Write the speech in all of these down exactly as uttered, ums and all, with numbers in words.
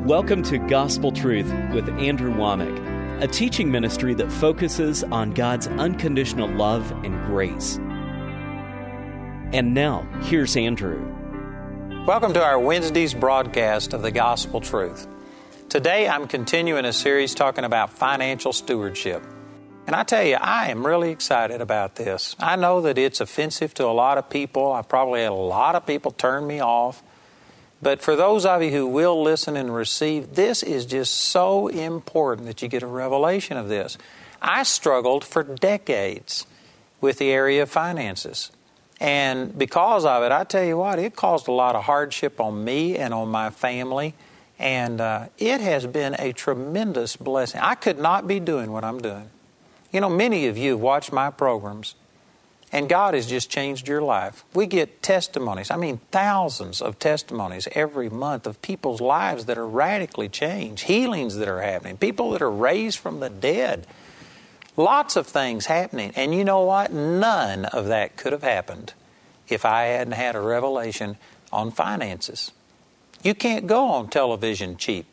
Welcome to Gospel Truth with Andrew Womack, a teaching ministry that focuses on God's unconditional love and grace. And now, here's Andrew. Welcome to our Wednesday's broadcast of the Gospel Truth. Today I'm continuing a series talking about financial stewardship. And I tell you, I am really excited about this. I know that it's offensive to a lot of people. I probably had a lot of people turn me off. But for those of you who will listen and receive, this is just so important that you get a revelation of this. I struggled for decades with the area of finances. And because of it, I tell you what, it caused a lot of hardship on me and on my family. And uh, it has been a tremendous blessing. I could not be doing what I'm doing. You know, many of you have watched my programs, and God has just changed your life. We get testimonies, I mean thousands of testimonies every month of people's lives that are radically changed, healings that are happening, people that are raised from the dead. Lots of things happening. And you know what? None of that could have happened if I hadn't had a revelation on finances. You can't go on television cheap.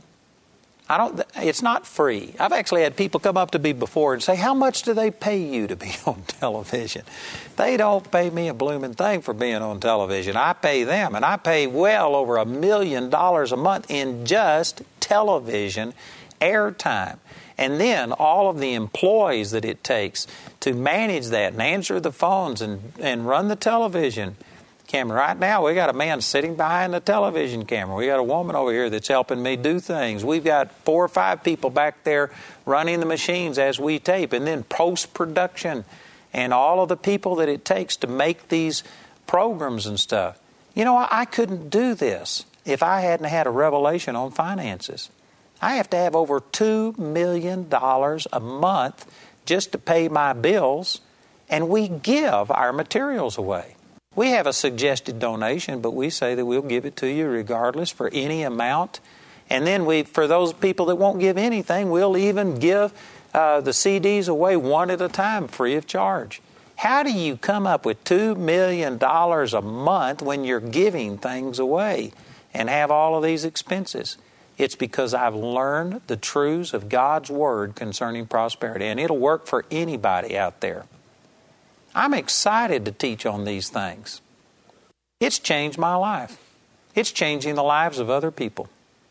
I don't. It's not free. I've actually had people come up to me before and say, how much do they pay you to be on television? They don't pay me a blooming thing for being on television. I pay them, and I pay well over a million dollars a month in just television airtime. And then all of the employees that it takes to manage that and answer the phones and, and run the television camera. Right now, we got a man sitting behind the television camera. We got a woman over here that's helping me do things. We've got four or five people back there running the machines as we tape. And then post-production and all of the people that it takes to make these programs and stuff. You know, I, I couldn't do this if I hadn't had a revelation on finances. I have to have over two million dollars a month just to pay my bills, and we give our materials away. We have a suggested donation, but we say that we'll give it to you regardless for any amount. And then we, for those people that won't give anything, we'll even give uh, the C Ds away one at a time, free of charge. How do you come up with two million dollars a month when you're giving things away and have all of these expenses? It's because I've learned the truths of God's Word concerning prosperity, and it'll work for anybody out there. I'm excited to teach on these things. It's changed my life. It's changing the lives of other people.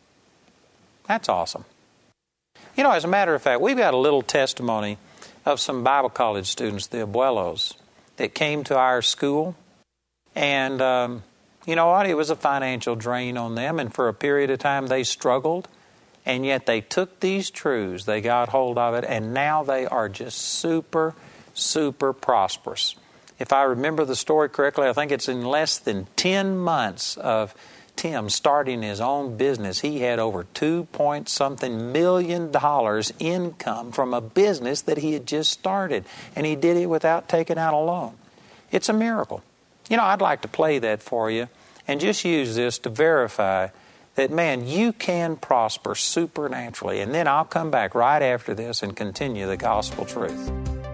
That's awesome. You know, as a matter of fact, we've got a little testimony of some Bible college students, the Abuelos, that came to our school. And um, you know what? It was a financial drain on them. And for a period of time, they struggled. And yet they took these truths. They got hold of it. And now they are just super super prosperous. If I remember the story correctly, I think it's in less than ten months of Tim starting his own business, he had over two point something million dollars income from a business that he had just started. And he did it without taking out a loan. It's a miracle. You know, I'd like to play that for you and just use this to verify that, man, you can prosper supernaturally. And then I'll come back right after this and continue the gospel truth.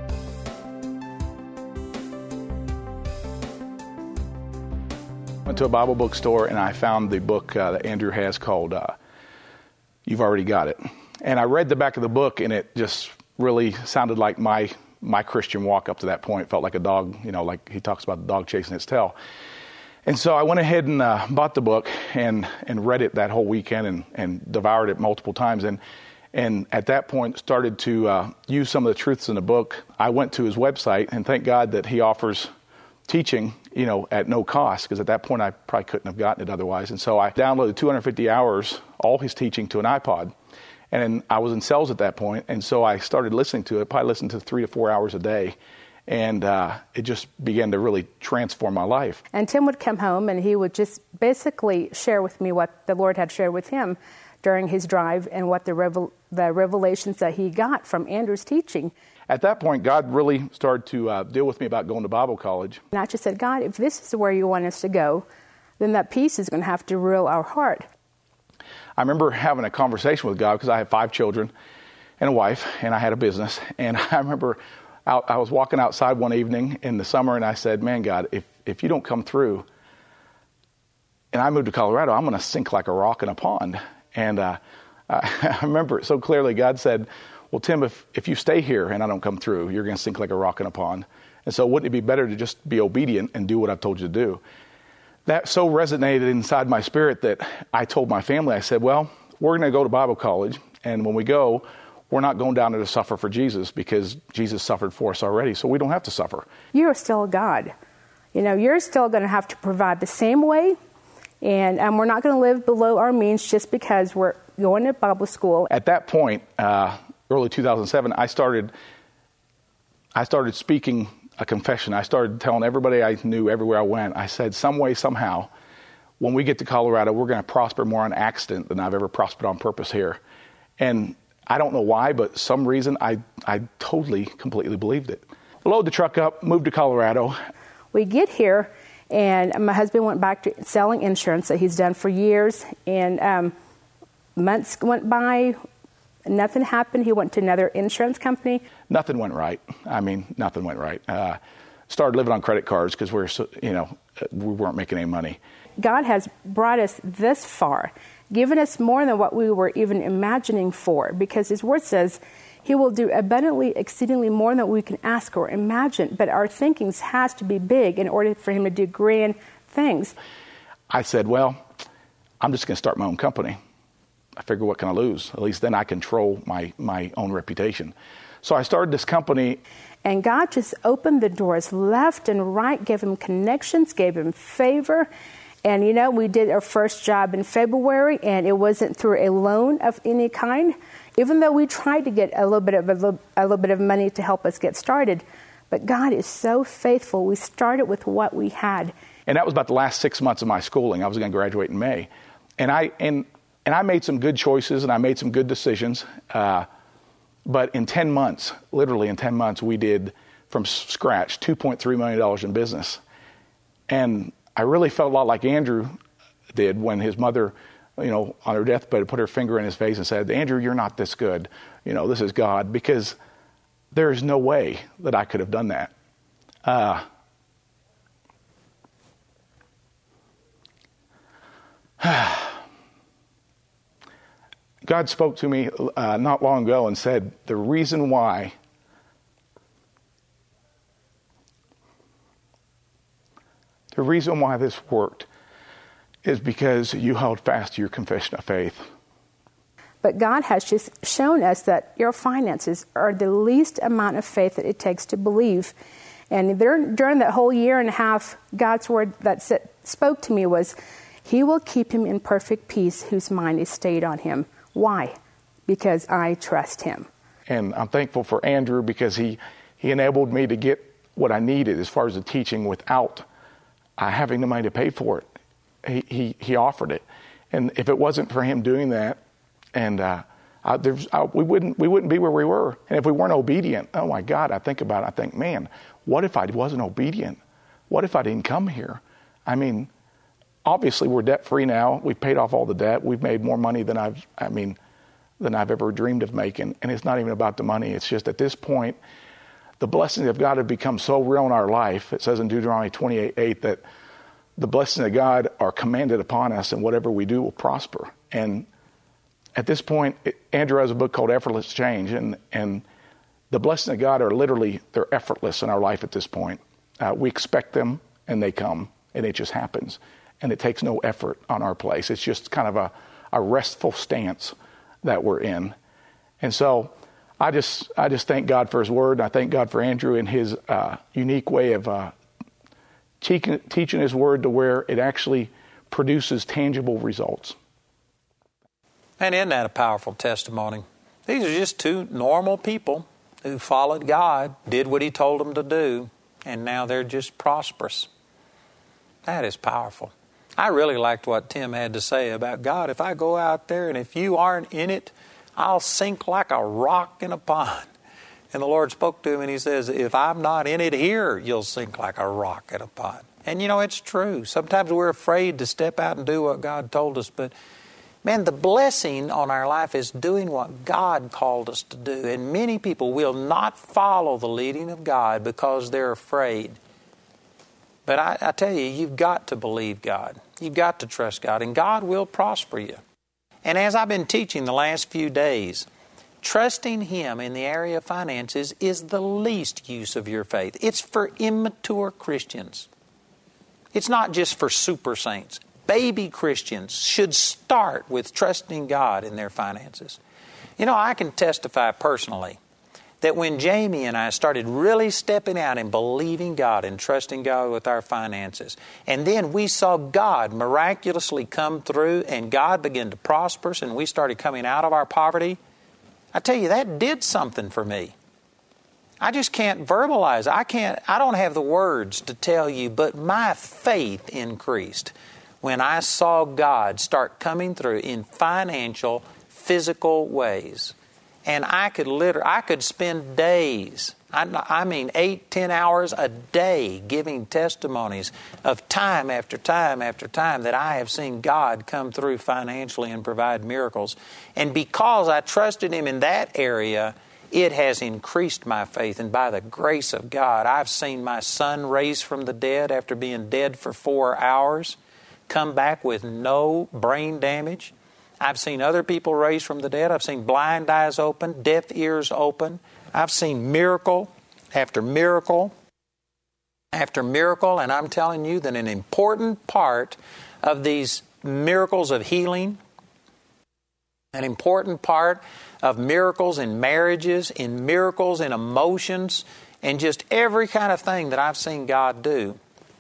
Went to a Bible bookstore and I found the book uh, that Andrew has called uh, You've Already Got It. And I read the back of the book and it just really sounded like my my Christian walk up to that point. It felt like a dog, you know, like he talks about the dog chasing its tail. And so I went ahead and uh, bought the book and and read it that whole weekend and, and devoured it multiple times. And and at that point started to uh, use some of the truths in the book. I went to his website and thank God that he offers teaching, you know, at no cost, because at that point I probably couldn't have gotten it otherwise. And so I downloaded two hundred fifty hours, all his teaching, to an iPod. And I was in sales at that point, and so I started listening to it, probably listened to three to four hours a day. And uh, it just began to really transform my life. And Tim would come home and he would just basically share with me what the Lord had shared with him during his drive and what the, revel- the revelations that he got from Andrew's teaching. At that point, God really started to uh, deal with me about going to Bible college. And I just said, God, if this is where you want us to go, then that peace is going to have to rule our heart. I remember having a conversation with God because I had five children and a wife, and I had a business. And I remember out, I was walking outside one evening in the summer, and I said, man, God, if, if you don't come through, and I moved to Colorado, I'm going to sink like a rock in a pond. And uh, I remember it so clearly. God said, well, Tim, if, if you stay here and I don't come through, you're going to sink like a rock in a pond. And so wouldn't it be better to just be obedient and do what I've told you to do? That so resonated inside my spirit that I told my family, I said, well, we're going to go to Bible college. And when we go, we're not going down there to suffer for Jesus because Jesus suffered for us already. So we don't have to suffer. You're still God. You know, you're still going to have to provide the same way. And um, we're not going to live below our means just because we're going to Bible school. At that point, uh, early two thousand seven, I started, I started speaking a confession. I started telling everybody I knew everywhere I went. I said, some way, somehow, when we get to Colorado, we're going to prosper more on accident than I've ever prospered on purpose here. And I don't know why, but some reason I, I totally, completely believed it. Load the truck up, moved to Colorado. We get here, and my husband went back to selling insurance that he's done for years. And um, months went by. Nothing happened. He went to another insurance company. Nothing went right. I mean, nothing went right. Uh, started living on credit cards because we're, so, you know, we weren't making any money. God has brought us this far, given us more than what we were even imagining for, because His Word says He will do abundantly, exceedingly more than we can ask or imagine. But our thinking has to be big in order for Him to do grand things. I said, well, I'm just going to start my own company. I figure, what can I lose? At least then I control my, my own reputation. So I started this company. And God just opened the doors left and right, gave him connections, gave him favor. And, you know, we did our first job in February, and it wasn't through a loan of any kind, even though we tried to get a little bit of a little, a little bit of money to help us get started. But God is so faithful. We started with what we had. And that was about the last six months of my schooling. I was going to graduate in May. And I and and I made some good choices, and I made some good decisions. Uh, but in ten months, literally in ten months, we did, from scratch, two point three million dollars in business. And I really felt a lot like Andrew did when his mother, you know, on her deathbed, put her finger in his face and said, Andrew, you're not this good. You know, this is God. Because there is no way that I could have done that. Uh, God spoke to me uh, not long ago and said, the reason why the reason why this worked is because you held fast to your confession of faith. But God has just shown us that your finances are the least amount of faith that it takes to believe. And there, during that whole year and a half, God's word that spoke to me was, He will keep him in perfect peace whose mind is stayed on Him. Why? Because I trust Him. And I'm thankful for Andrew because he, he enabled me to get what I needed as far as the teaching without uh, having the money to pay for it. He, he, he offered it. And if it wasn't for him doing that, and uh, I, there's, I, we wouldn't we wouldn't be where we were. And if we weren't obedient, oh my God, I think about it, I think, man, what if I wasn't obedient? What if I didn't come here? I mean, obviously, we're debt-free now. We've paid off all the debt. We've made more money than I've, I mean, than I've ever dreamed of making. And it's not even about the money. It's just at this point, the blessings of God have become so real in our life. It says in Deuteronomy twenty-eight eight that the blessings of God are commanded upon us, and whatever we do will prosper. And at this point, it, Andrew has a book called Effortless Change, and and the blessings of God are literally, they're effortless in our life at this point. Uh, we expect them, and they come, and it just happens. And it takes no effort on our place. It's just kind of a, a restful stance that we're in. And so I just I just thank God for His Word. And I thank God for Andrew and his uh, unique way of uh, teaching, teaching His Word to where it actually produces tangible results. And isn't that a powerful testimony? These are just two normal people who followed God, did what He told them to do, and now they're just prosperous. That is powerful. I really liked what Tim had to say about God. If I go out there and if you aren't in it, I'll sink like a rock in a pond. And the Lord spoke to him and He says, if I'm not in it here, you'll sink like a rock in a pond. And you know, it's true. Sometimes we're afraid to step out and do what God told us. But man, the blessing on our life is doing what God called us to do. And many people will not follow the leading of God because they're afraid. But I, I tell you, you've got to believe God. You've got to trust God, and God will prosper you. And as I've been teaching the last few days, trusting Him in the area of finances is the least use of your faith. It's for immature Christians. It's not just for super saints. Baby Christians should start with trusting God in their finances. You know, I can testify personally that when Jamie and I started really stepping out and believing God and trusting God with our finances, and then we saw God miraculously come through and God began to prosper us and we started coming out of our poverty, I tell you, that did something for me. I just can't verbalize. I can't, I don't have the words to tell you, but my faith increased when I saw God start coming through in financial, physical ways. And I could literally, I could spend days, I, I mean eight, ten hours a day giving testimonies of time after time after time that I have seen God come through financially and provide miracles. And because I trusted Him in that area, it has increased my faith. And by the grace of God, I've seen my son raised from the dead after being dead for four hours, come back with no brain damage. I've seen other people raised from the dead. I've seen blind eyes open, deaf ears open. I've seen miracle after miracle after miracle. And I'm telling you that an important part of these miracles of healing, an important part of miracles in marriages, in miracles in emotions, and just every kind of thing that I've seen God do,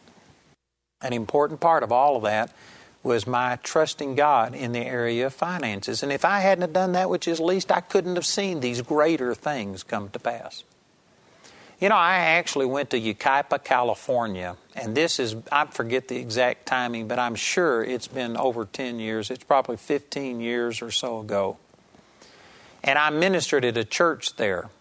an important part of all of that was my trusting God in the area of finances. And if I hadn't have done that which is least, I couldn't have seen these greater things come to pass. You know, I actually went to Yucaipa, California, and this is, I forget the exact timing, but I'm sure it's been over ten years. It's probably fifteen years or so ago. And I ministered at a church there.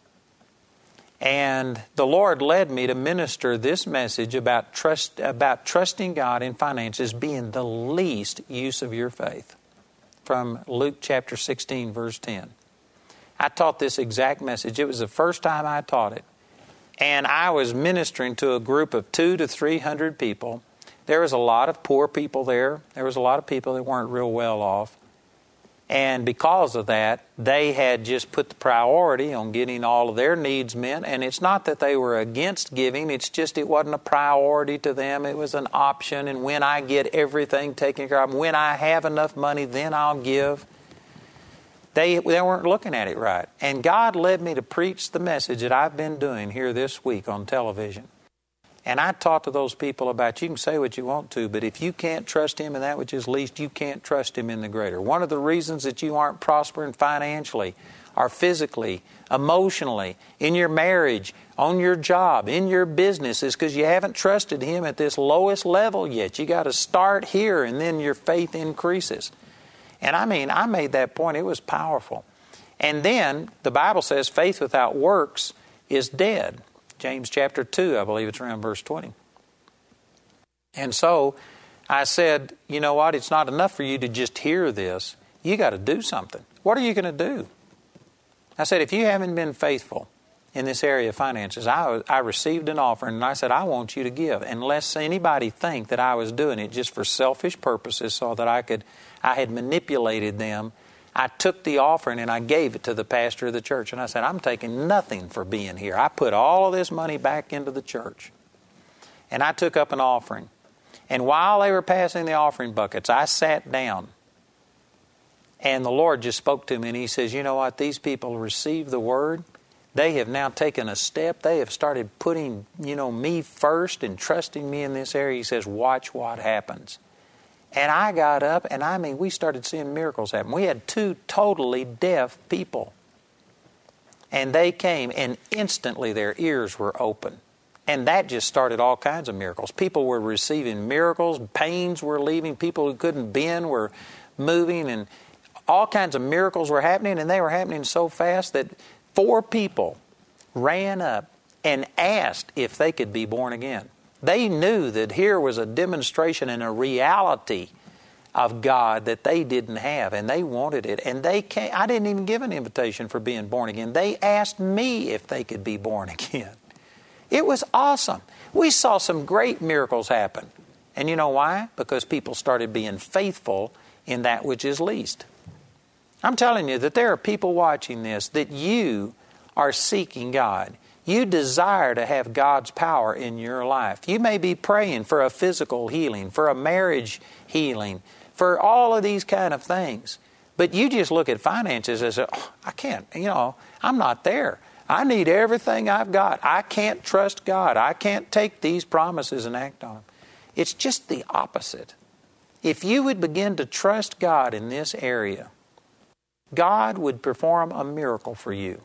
And the Lord led me to minister this message about trust, about trusting God in finances being the least use of your faith, from Luke chapter sixteen, verse ten. I taught this exact message. It was the first time I taught it. And I was ministering to a group of two to three hundred people. There was a lot of poor people there. There was a lot of people that weren't real well off. And because of that, they had just put the priority on getting all of their needs met. And it's not that they were against giving. It's just it wasn't a priority to them. It was an option. And when I get everything taken care of, when I have enough money, then I'll give. They, they weren't looking at it right. And God led me to preach the message that I've been doing here this week on television. And I talked to those people about, you can say what you want to, but if you can't trust Him in that which is least, you can't trust Him in the greater. One of the reasons that you aren't prospering financially, or physically, emotionally, in your marriage, on your job, in your business, is because you haven't trusted Him at this lowest level yet. You got to start here, and then your faith increases. And I mean, I made that point. It was powerful. And then the Bible says faith without works is dead. James chapter two, I believe it's around verse twenty. And so I said, you know what? It's not enough for you to just hear this. You got to do something. What are you going to do? I said, if you haven't been faithful in this area of finances, I, I received an offering and I said, I want you to give. Unless anybody think that I was doing it just for selfish purposes so that I could, I had manipulated them. I took the offering and I gave it to the pastor of the church. And I said, I'm taking nothing for being here. I put all of this money back into the church. And I took up an offering. And while they were passing the offering buckets, I sat down. And the Lord just spoke to me and He says, you know what? These people received the word. They have now taken a step. They have started putting, you know, me first and trusting me in this area. He says, watch what happens. And I got up, and I mean, we started seeing miracles happen. We had two totally deaf people. And they came, and instantly their ears were open. And that just started all kinds of miracles. People were receiving miracles. Pains were leaving. People who couldn't bend were moving. And all kinds of miracles were happening. And they were happening so fast that four people ran up and asked if they could be born again. They knew that here was a demonstration and a reality of God that they didn't have, and they wanted it. And they came. I didn't even give an invitation for being born again. They asked me if they could be born again. It was awesome. We saw some great miracles happen. And you know why? Because people started being faithful in that which is least. I'm telling you that there are people watching this, that you are seeking God. You desire to have God's power in your life. You may be praying for a physical healing, for a marriage healing, for all of these kind of things. But you just look at finances as, oh, I can't, you know, I'm not there. I need everything I've got. I can't trust God. I can't take these promises and act on them. It's just the opposite. If you would begin to trust God in this area, God would perform a miracle for you.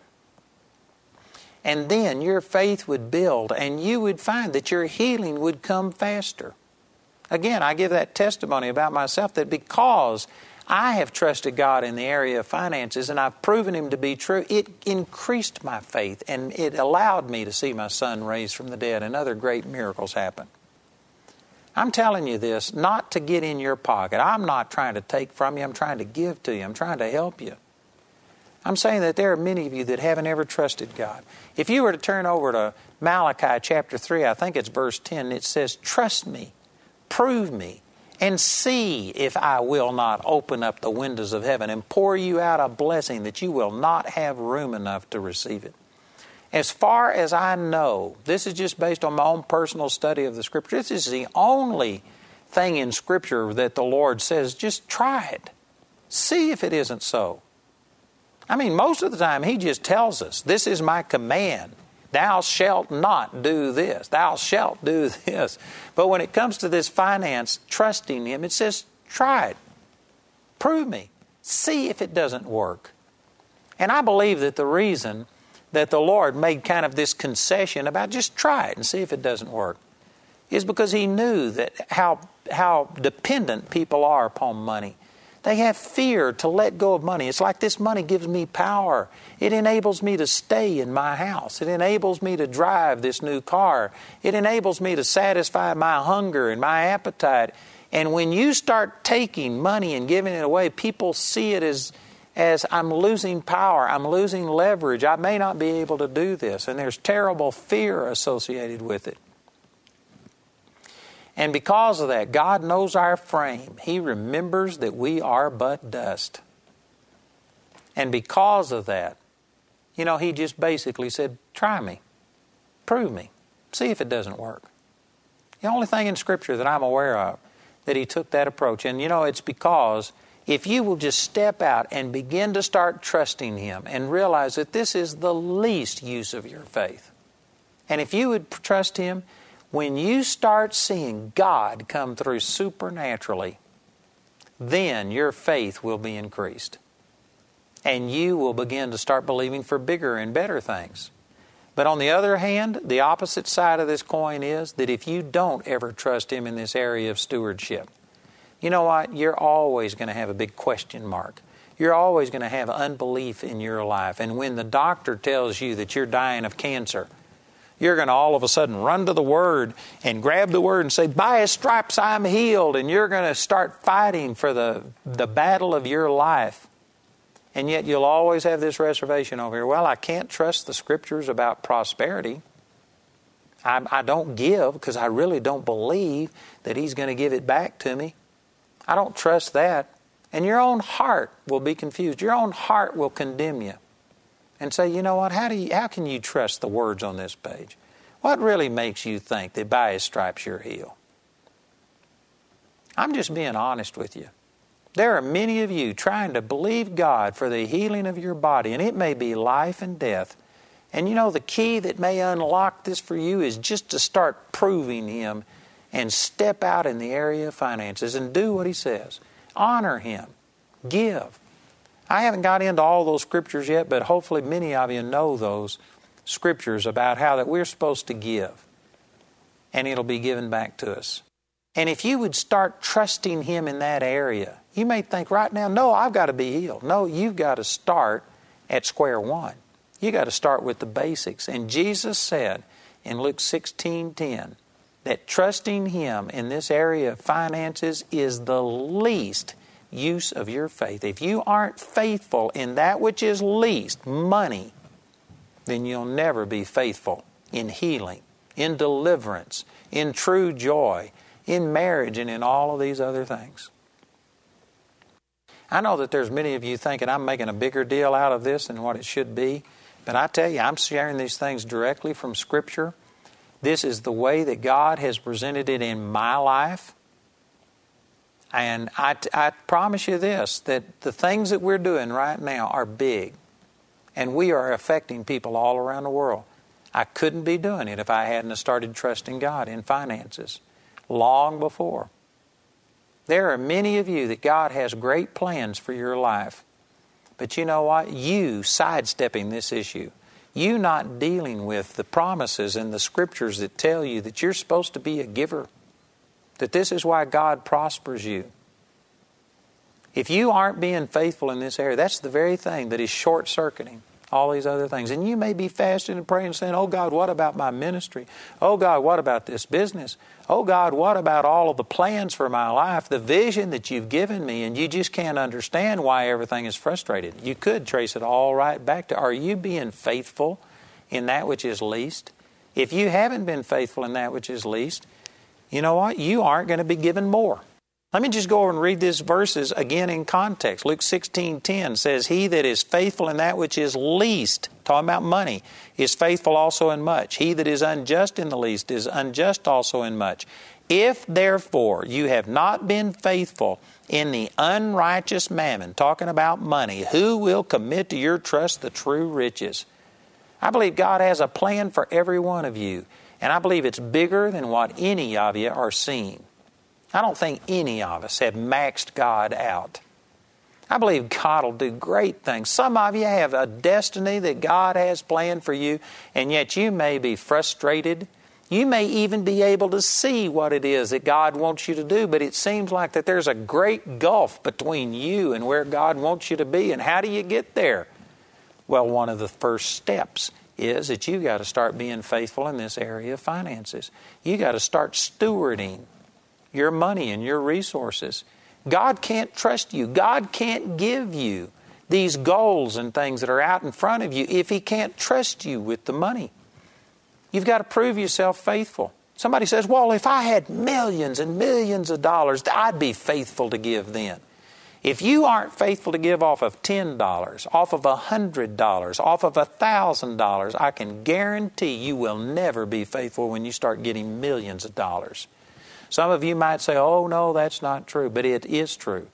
And then your faith would build, and you would find that your healing would come faster. Again, I give that testimony about myself, that because I have trusted God in the area of finances and I've proven Him to be true, it increased my faith, and it allowed me to see my son raised from the dead and other great miracles happen. I'm telling you this not to get in your pocket. I'm not trying to take from you. I'm trying to give to you. I'm trying to help you. I'm saying that there are many of you that haven't ever trusted God. If you were to turn over to Malachi chapter three, I think it's verse ten, it says, trust me, prove me, and see if I will not open up the windows of heaven and pour you out a blessing that you will not have room enough to receive it. As far as I know, this is just based on my own personal study of the Scripture. This is the only thing in Scripture that the Lord says, just try it. See if it isn't so. I mean, most of the time He just tells us, this is my command. Thou shalt not do this. Thou shalt do this. But when it comes to this finance, trusting Him, it says, try it. Prove me. See if it doesn't work. And I believe that the reason that the Lord made kind of this concession about just try it and see if it doesn't work is because He knew that how, how dependent people are upon money. They have fear to let go of money. It's like, this money gives me power. It enables me to stay in my house. It enables me to drive this new car. It enables me to satisfy my hunger and my appetite. And when you start taking money and giving it away, people see it as, as I'm losing power. I'm losing leverage. I may not be able to do this. And there's terrible fear associated with it. And because of that, God knows our frame. He remembers that we are but dust. And because of that, you know, He just basically said, try me. Prove me. See if it doesn't work. The only thing in Scripture that I'm aware of that He took that approach. And, you know, it's because if you will just step out and begin to start trusting Him and realize that this is the least use of your faith. And if you would trust Him, when you start seeing God come through supernaturally, then your faith will be increased. And you will begin to start believing for bigger and better things. But on the other hand, the opposite side of this coin is that if you don't ever trust Him in this area of stewardship, you know what? You're always going to have a big question mark. You're always going to have unbelief in your life. And when the doctor tells you that you're dying of cancer, you're going to all of a sudden run to the Word and grab the Word and say, by His stripes I'm healed. And you're going to start fighting for the, the battle of your life. And yet you'll always have this reservation over here. Well, I can't trust the Scriptures about prosperity. I, I don't give because I really don't believe that He's going to give it back to me. I don't trust that. And your own heart will be confused. Your own heart will condemn you. And say, you know what, how do you, how can you trust the words on this page? What really makes you think that by His stripes you're healed? I'm just being honest with you. There are many of you trying to believe God for the healing of your body, and it may be life and death. And you know, the key that may unlock this for you is just to start proving Him and step out in the area of finances and do what He says. Honor Him. Give. I haven't got into all those scriptures yet, but hopefully many of you know those scriptures about how that we're supposed to give. And it'll be given back to us. And if you would start trusting Him in that area, you may think right now, no, I've got to be healed. No, you've got to start at square one. You've got to start with the basics. And Jesus said in Luke sixteen ten that trusting Him in this area of finances is the least use of your faith. If you aren't faithful in that which is least, money, then you'll never be faithful in healing, in deliverance, in true joy, in marriage, and in all of these other things. I know that there's many of you thinking I'm making a bigger deal out of this than what it should be. But I tell you, I'm sharing these things directly from Scripture. This is the way that God has presented it in my life. And I, I promise you this, that the things that we're doing right now are big. And we are affecting people all around the world. I couldn't be doing it if I hadn't started trusting God in finances long before. There are many of you that God has great plans for your life. But you know what? You sidestepping this issue, you not dealing with the promises in the Scriptures that tell you that you're supposed to be a giver, that this is why God prospers you. If you aren't being faithful in this area, that's the very thing that is short-circuiting all these other things. And you may be fasting and praying and saying, oh God, what about my ministry? Oh God, what about this business? Oh God, what about all of the plans for my life, the vision that you've given me, and you just can't understand why everything is frustrated. You could trace it all right back to, are you being faithful in that which is least? If you haven't been faithful in that which is least, you know what? You aren't going to be given more. Let me just go over and read these verses again in context. Luke sixteen ten says, he that is faithful in that which is least, talking about money, is faithful also in much. He that is unjust in the least is unjust also in much. If therefore you have not been faithful in the unrighteous mammon, talking about money, who will commit to your trust the true riches? I believe God has a plan for every one of you, and I believe it's bigger than what any of you are seeing. I don't think any of us have maxed God out. I believe God will do great things. Some of you have a destiny that God has planned for you, and yet you may be frustrated. You may even be able to see what it is that God wants you to do, but it seems like that there's a great gulf between you and where God wants you to be. And how do you get there? Well, one of the first steps is that you've got to start being faithful in this area of finances. You've got to start stewarding your money and your resources. God can't trust you. God can't give you these goals and things that are out in front of you if He can't trust you with the money. You've got to prove yourself faithful. Somebody says, well, if I had millions and millions of dollars, I'd be faithful to give then. If you aren't faithful to give off of ten dollars, off of one hundred dollars, off of one thousand dollars, I can guarantee you will never be faithful when you start getting millions of dollars. Some of you might say, oh, no, that's not true, but it is true.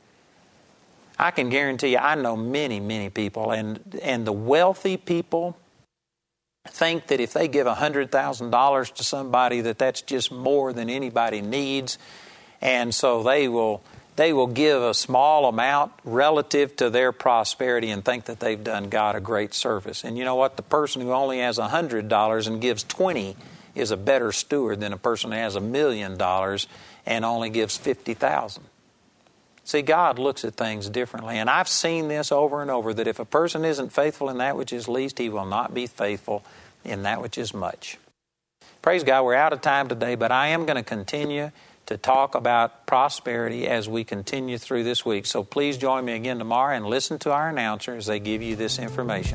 I can guarantee you, I know many, many people, and, and the wealthy people think that if they give one hundred thousand dollars to somebody, that that's just more than anybody needs, and so they will they will give a small amount relative to their prosperity and think that they've done God a great service. And you know what? The person who only has one hundred dollars and gives twenty dollars is a better steward than a person who has a million dollars and only gives fifty thousand dollars. See, God looks at things differently. And I've seen this over and over, that if a person isn't faithful in that which is least, he will not be faithful in that which is much. Praise God, we're out of time today, but I am going to continue to talk about prosperity as we continue through this week. So please join me again tomorrow and listen to our announcer as they give you this information.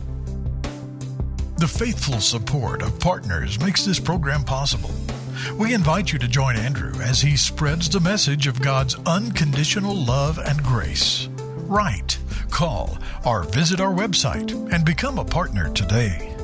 The faithful support of partners makes this program possible. We invite you to join Andrew as he spreads the message of God's unconditional love and grace. Write, call, or visit our website and become a partner today.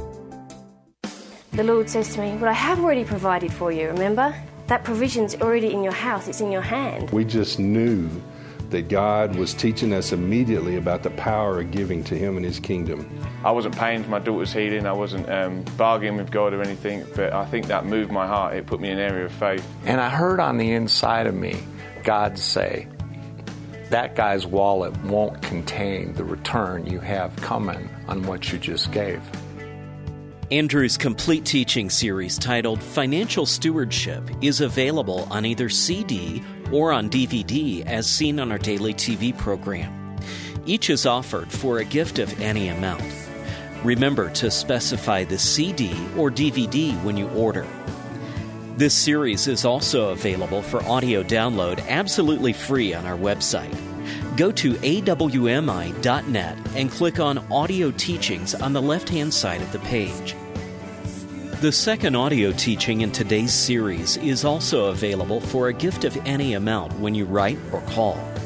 The Lord says to me, but I have already provided for you, remember? That provision's already in your house, it's in your hand. We just knew that God was teaching us immediately about the power of giving to Him and His kingdom. I wasn't paying for my daughter's healing, I wasn't um, bargaining with God or anything, but I think that moved my heart. It put me in an area of faith. And I heard on the inside of me God say, that guy's wallet won't contain the return you have coming on what you just gave. Andrew's complete teaching series titled Financial Stewardship is available on either C D or on D V D as seen on our daily T V program. Each is offered for a gift of any amount. Remember to specify the C D or D V D when you order. This series is also available for audio download absolutely free on our website. Go to A W M I dot net and click on Audio Teachings on the left-hand side of the page. The second audio teaching in today's series is also available for a gift of any amount when you write or call.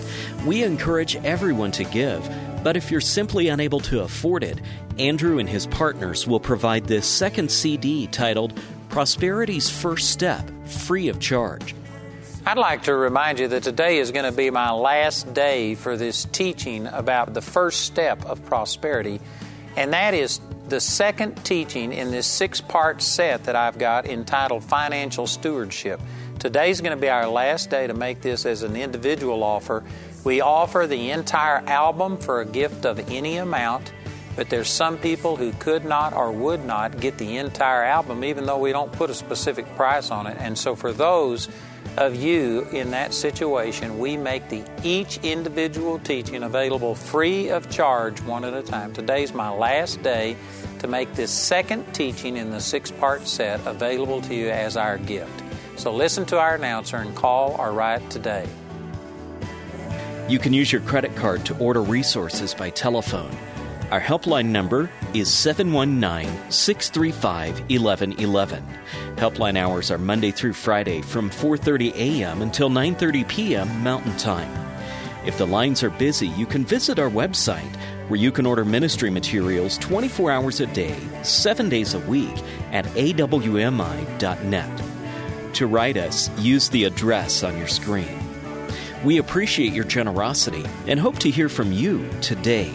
We encourage everyone to give, but if you're simply unable to afford it, Andrew and his partners will provide this second C D titled Prosperity's First Step, free of charge. I'd like to remind you that today is going to be my last day for this teaching about the first step of prosperity, and that is the second teaching in this six-part set that I've got entitled Financial Stewardship. Today's going to be our last day to make this as an individual offer. We offer the entire album for a gift of any amount, but there's some people who could not or would not get the entire album, even though we don't put a specific price on it. And so for those of you in that situation, we make the each individual teaching available free of charge one at a time. Today's my last day to make this second teaching in the six-part set available to you as our gift. So listen to our announcer and call or write today. You can use your credit card to order resources by telephone. Our helpline number is seven one nine, six three five, one one one one. Helpline hours are Monday through Friday from four thirty a.m. until nine thirty p.m. Mountain Time. If the lines are busy, you can visit our website where you can order ministry materials twenty-four hours a day, seven days a week at a w m i dot net. To write us, use the address on your screen. We appreciate your generosity and hope to hear from you today.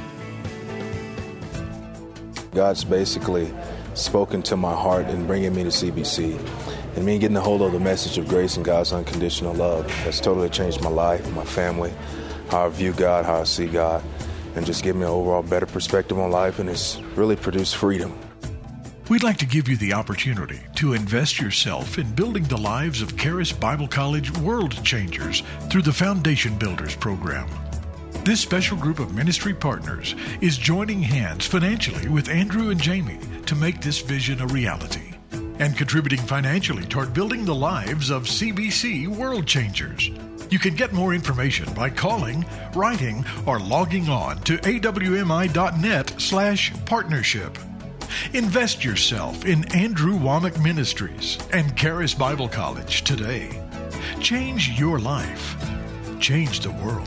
God's basically spoken to my heart in bringing me to C B C. And me getting a hold of the message of grace and God's unconditional love has totally changed my life, my family, how I view God, how I see God, and just give me an overall better perspective on life, and it's really produced freedom. We'd like to give you the opportunity to invest yourself in building the lives of Charis Bible College World Changers through the Foundation Builders program. This special group of ministry partners is joining hands financially with Andrew and Jamie to make this vision a reality and contributing financially toward building the lives of C B C World Changers. You can get more information by calling, writing, or logging on to a w m i dot net slash partnership. Invest yourself in Andrew Wommack Ministries and Charis Bible College today. Change your life. Change the world.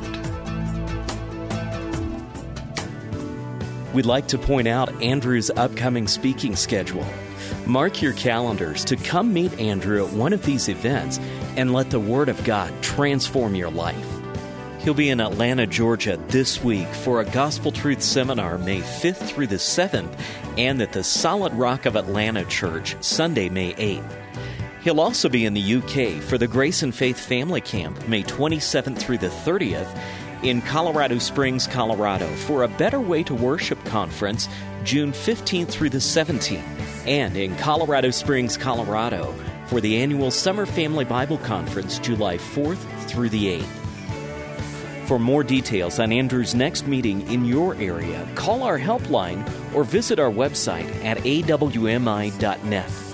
We'd like to point out Andrew's upcoming speaking schedule. Mark your calendars to come meet Andrew at one of these events and let the Word of God transform your life. He'll be in Atlanta, Georgia this week for a Gospel Truth Seminar May fifth through the seventh and at the Solid Rock of Atlanta Church Sunday, May eighth. He'll also be in the U K for the Grace and Faith Family Camp May twenty-seventh through the thirtieth, in Colorado Springs, Colorado for a Better Way to Worship Conference June fifteenth through the seventeenth, and in Colorado Springs, Colorado for the annual Summer Family Bible Conference July fourth through the eighth. For more details on Andrew's next meeting in your area, call our helpline or visit our website at a w m i dot net.